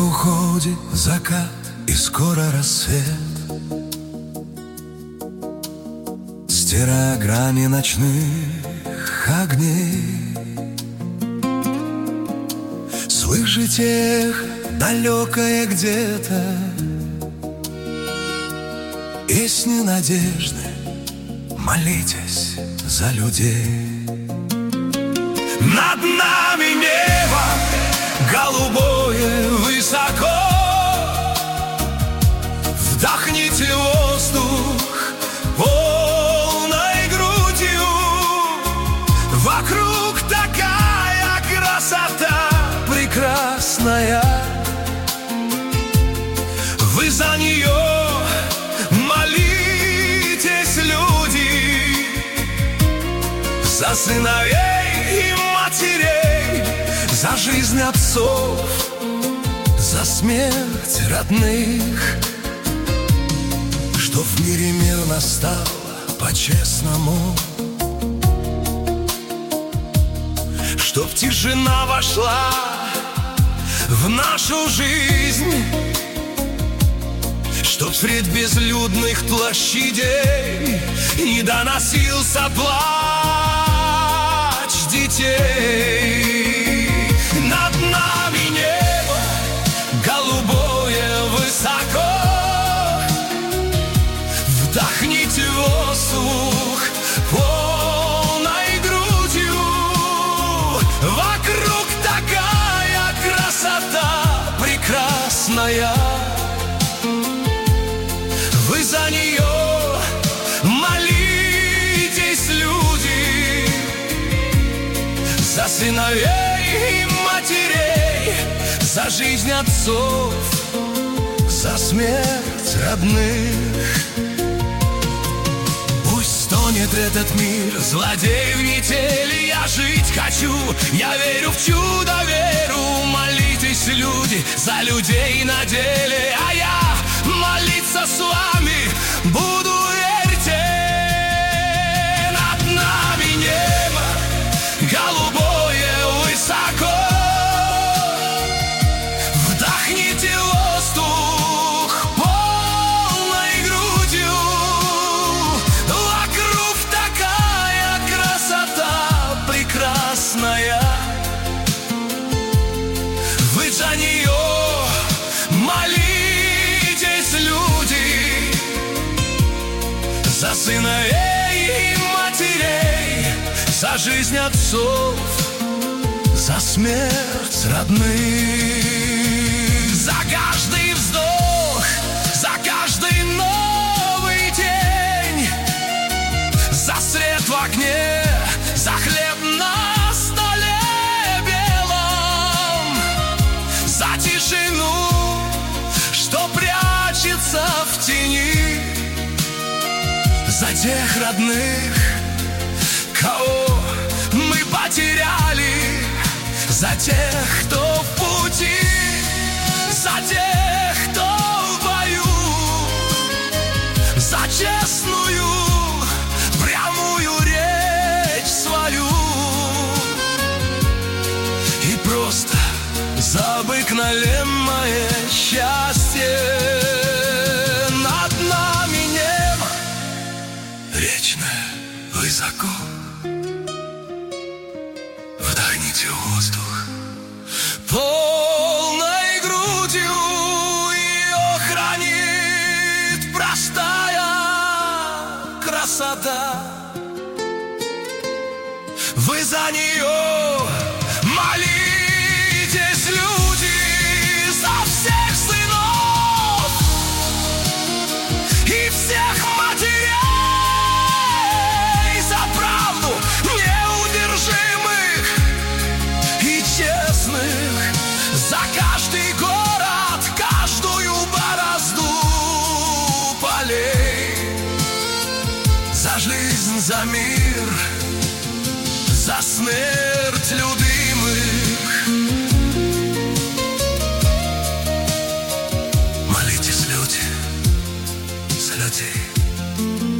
уходит закат и скоро рассвет, стирая грани ночных огней. Слышите эхо далекое где-то, песни надежды, молитесь за людей. Над нами небо голубое высоко, вдохните воздух полной грудью. Вокруг такая красота прекрасная, вы за нее молитесь, люди, за сыновей и матерей, за жизнь отцов, за смерть родных, чтоб в мире мир настал по-честному, чтоб тишина вошла в нашу жизнь, чтоб средь безлюдных площадей не доносился плач детей. Над нами небо голубое высоко, вдохните воздух полной грудью. Вокруг такая красота прекрасная, вы за нее молитесь, люди, за сыновей и матерей, за жизнь отцов, за смерть родных. Пусть стонет этот мир, злодей в метели, я жить хочу, я верю в чудо, веру. Молитесь, люди, за людей на деле, а я молиться с вами буду, верьте. Над нами небо голубое высоко, вдохните воздух полной грудью. Вокруг такая красота прекрасная, вы за нее молитесь, люди, за сыновей и матерей, за жизнь отцов, за смерть родных. За каждый вздох, за каждый новый день, за свет в огне, за хлеб на столе белом, за тишину, что прячется в тени, за тех родных, кого мы потеряли, за тех, кто в пути, за тех, кто в бою, за честную, прямую речь свою и просто за обыкновенное счастье. Над нами небо вечное высоко, вдохните воздух полной грудью, ее хранит простая красота, вы за нее молитесь, люди, за всех сынов и всех матерей, за правду неудержимых и честных, за каждый город, каждую борозду полей, за жизнь, за мир, за смерть любимых. Молитесь, люди, за людей.